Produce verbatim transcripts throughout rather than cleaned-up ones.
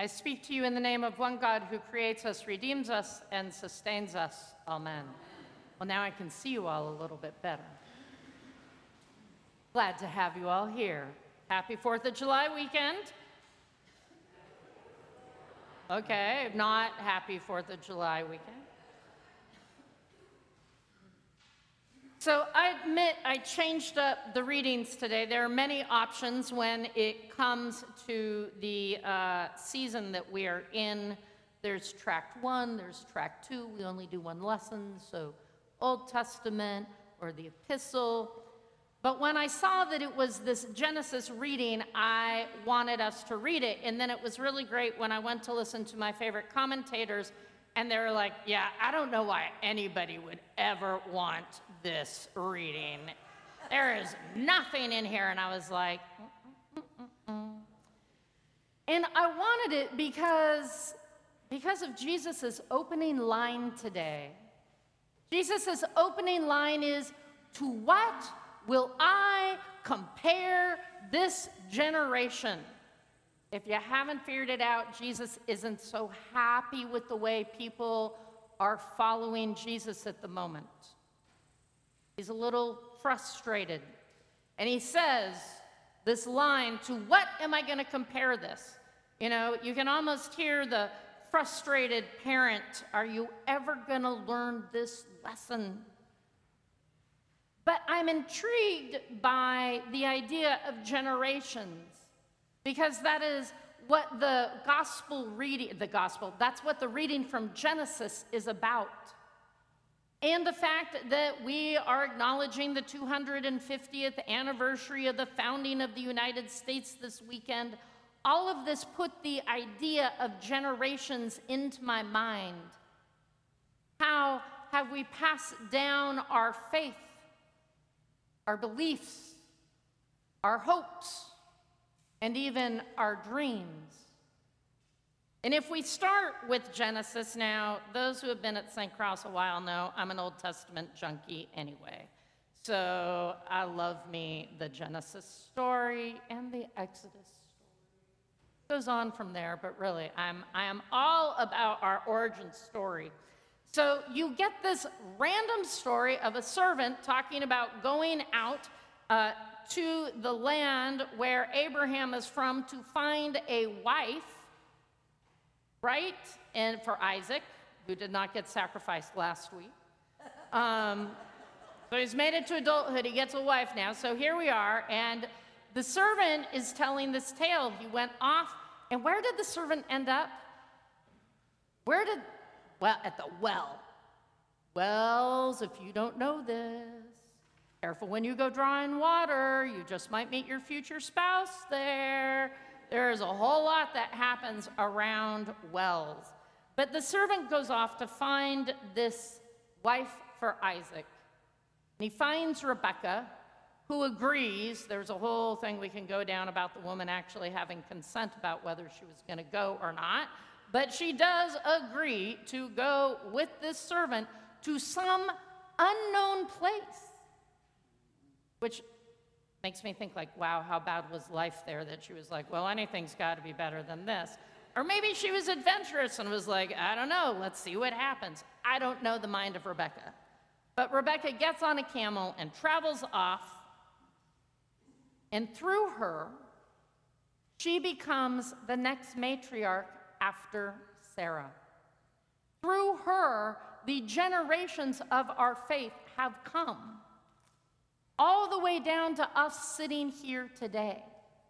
I speak to you in the name of one God who creates us, redeems us, and sustains us. Amen. Well, now I can see you all a little bit better. Glad to have you all here. Happy fourth of July weekend. Okay, not happy fourth of July weekend. So I admit I changed up the readings today. There are many options when it comes to the uh, season that we are in. There's tract one, there's tract two. We only do one lesson, so Old Testament or the epistle. But when I saw that it was this Genesis reading, I wanted us to read it. And then it was really great when I went to listen to my favorite commentators, and they were like, yeah, I don't know why anybody would ever want this reading. There is nothing in here. And I was like, mm, mm, mm, mm. And I wanted it because, because of Jesus' opening line today. Jesus' opening line is, to what will I compare this generation? If you haven't figured it out, Jesus isn't so happy with the way people are following Jesus at the moment. He's a little frustrated. And he says this line, to what am I going to compare this? You know, you can almost hear the frustrated parent, are you ever going to learn this lesson? But I'm intrigued by the idea of generations, because that is what the gospel reading, the gospel, that's what the reading from Genesis is about. And the fact that we are acknowledging the two hundred fiftieth anniversary of the founding of the United States this weekend, all of this put the idea of generations into my mind. How have we passed down our faith, our beliefs, our hopes, and even our dreams? And if we start with Genesis now, those who have been at Saint Cross a while know I'm an Old Testament junkie anyway. So I love me the Genesis story and the Exodus story. It goes on from there, but really, I'm, I am all about our origin story. So you get this random story of a servant talking about going out uh, to the land where Abraham is from to find a wife, right? And for Isaac, who did not get sacrificed last week. Um, so he's made it to adulthood. He gets a wife now. So here we are. And the servant is telling this tale. He went off. And where did the servant end up? Where did, well, at the well. Wells, if you don't know this, careful when you go drawing water. You just might meet your future spouse there. There's a whole lot that happens around wells. But the servant goes off to find this wife for Isaac. And he finds Rebekah, who agrees. There's a whole thing we can go down about the woman actually having consent about whether she was going to go or not. But she does agree to go with this servant to some unknown place, which makes me think like, wow, how bad was life there that she was like, well, anything's got to be better than this. Or maybe she was adventurous and was like, I don't know, let's see what happens. I don't know the mind of Rebekah. But Rebekah gets on a camel and travels off, and through her, she becomes the next matriarch after Sarah. Through her, the generations of our faith have come, all the way down to us sitting here today.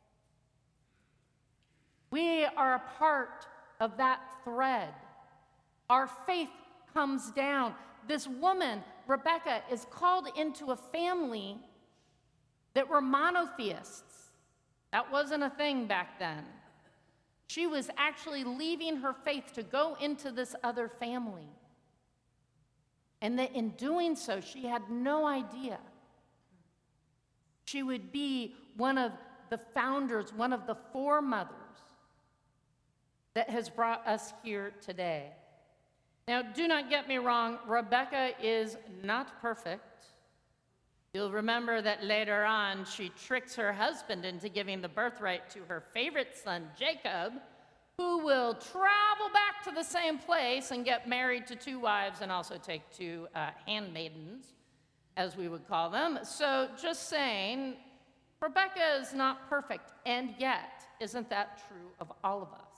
We are a part of that thread. Our faith comes down. This woman, Rebekah, is called into a family that were monotheists. That wasn't a thing back then. She was actually leaving her faith to go into this other family. And that in doing so, she had no idea she would be one of the founders, one of the foremothers that has brought us here today. Now, do not get me wrong, Rebekah is not perfect. You'll remember that later on, she tricks her husband into giving the birthright to her favorite son, Jacob, who will travel back to the same place and get married to two wives and also take two uh, handmaidens, as we would call them. So just saying, Rebecca is not perfect, and yet, isn't that true of all of us?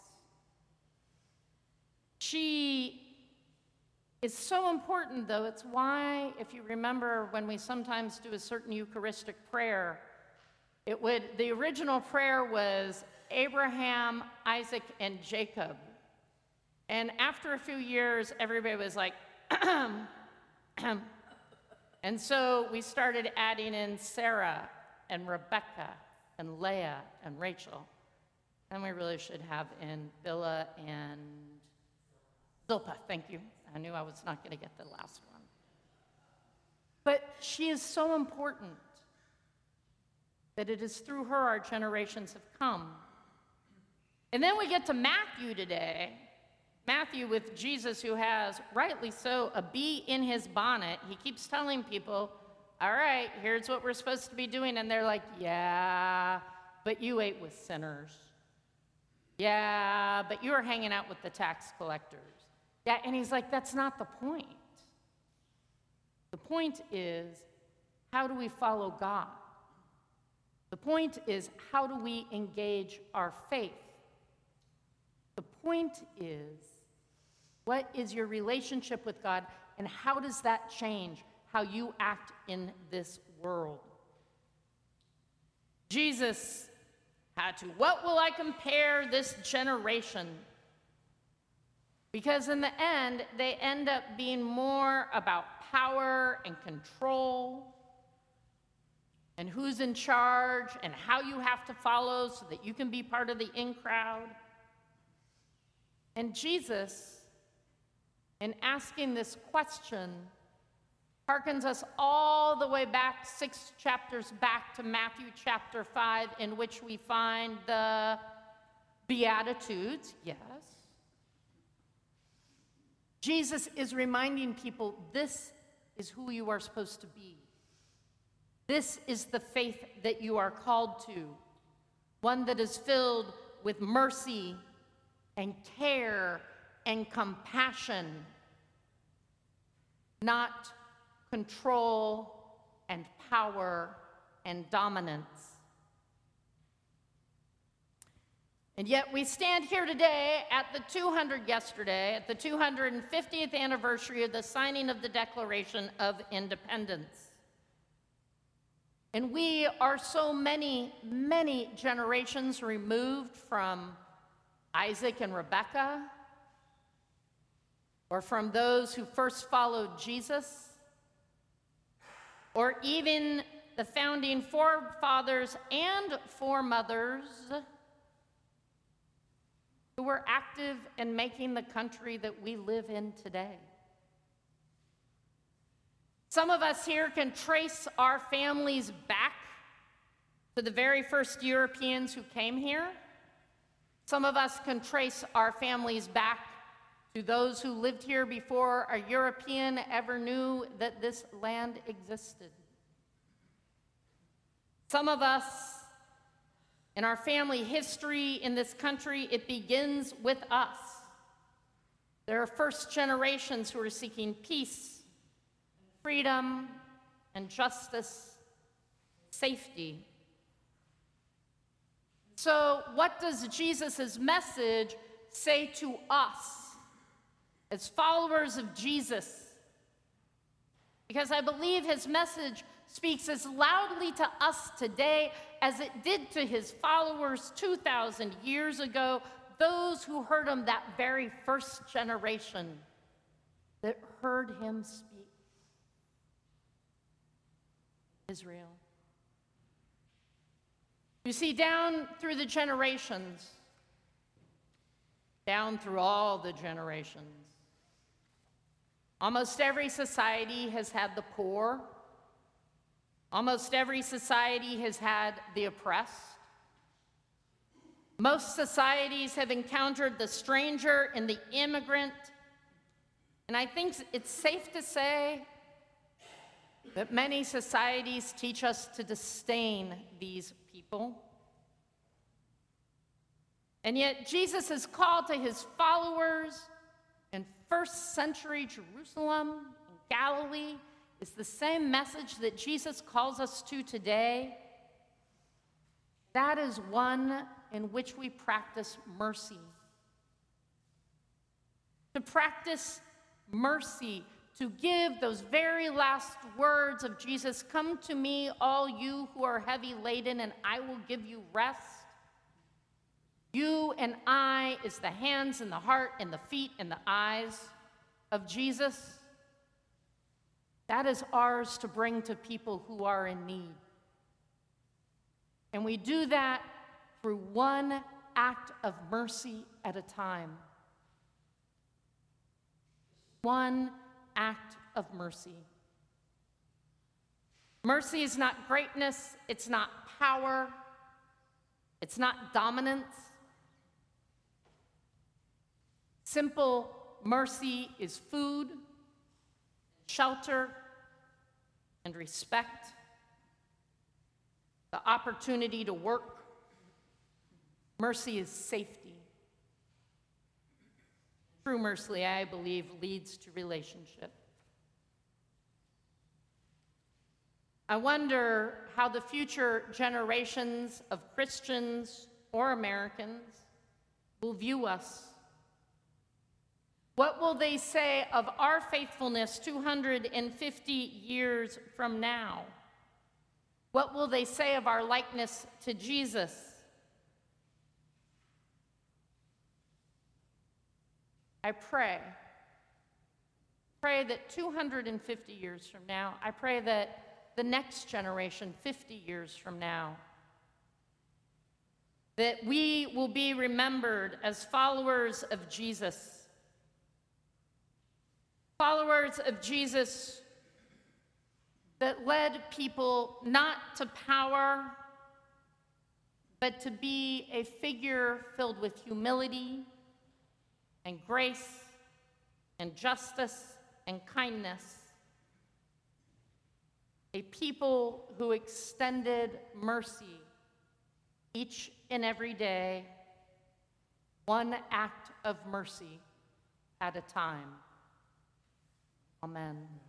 She is so important, though. It's why, if you remember, when we sometimes do a certain Eucharistic prayer, it would, the original prayer was Abraham, Isaac, and Jacob. And after a few years, everybody was like, and so we started adding in Sarah and Rebecca and Leah and Rachel. And we really should have in Bilhah and Zilpah, thank you. I knew I was not going to get the last one. But she is so important that it is through her our generations have come. And then we get to Matthew today. Matthew with Jesus, who has, rightly so, a bee in his bonnet. He keeps telling people, all right, here's what we're supposed to be doing. And they're like, yeah, but you ate with sinners. Yeah, but you were hanging out with the tax collectors. Yeah, and he's like, that's not the point. The point is, how do we follow God? The point is, how do we engage our faith? The point is, what is your relationship with God, and how does that change how you act in this world? Jesus had to, what will I compare this generation? Because in the end, they end up being more about power and control and who's in charge and how you have to follow so that you can be part of the in crowd. And Jesus, in asking this question, harkens us all the way back, six chapters back to Matthew chapter five, in which we find the Beatitudes, yes. Jesus is reminding people, this is who you are supposed to be. This is the faith that you are called to, one that is filled with mercy and care and compassion, not control and power and dominance. And yet we stand here today at the two hundred yesterday, at the two hundred fiftieth anniversary of the signing of the Declaration of Independence. And we are so many, many generations removed from Isaac and Rebekah, or from those who first followed Jesus, or even the founding forefathers and foremothers who were active in making the country that we live in today. Some of us here can trace our families back to the very first Europeans who came here. Some of us can trace our families back to those who lived here before a European ever knew that this land existed. Some of us, in our family history in this country, it begins with us. There are first generations who are seeking peace, freedom, and justice, safety. So what does Jesus' message say to us as followers of Jesus? Because I believe his message speaks as loudly to us today as it did to his followers two thousand years ago, those who heard him, that very first generation that heard him speak. Israel. You see, down through the generations, down through all the generations, almost every society has had the poor. Almost every society has had the oppressed. Most societies have encountered the stranger and the immigrant. And I think it's safe to say that many societies teach us to disdain these people. And yet Jesus' call to his followers in first century Jerusalem, in Galilee, is the same message that Jesus calls us to today. That is one in which we practice mercy. To practice mercy, to give those very last words of Jesus, "Come to me, all you who are heavy laden, and I will give you rest." You and I is the hands and the heart and the feet and the eyes of Jesus. That is ours to bring to people who are in need. And we do that through one act of mercy at a time. One act of mercy. Mercy is not greatness, it's not power, it's not dominance. Simple mercy is food, shelter, and respect, the opportunity to work. Mercy is safety. True mercy, I believe, leads to relationship. I wonder how the future generations of Christians or Americans will view us. What will they say of our faithfulness two hundred fifty years from now? What will they say of our likeness to Jesus? I pray, pray that two hundred fifty years from now, I pray that the next generation, fifty years from now, that we will be remembered as followers of Jesus. Followers of Jesus that led people not to power, but to be a figure filled with humility and grace and justice and kindness. A people who extended mercy each and every day, one act of mercy at a time. Amen.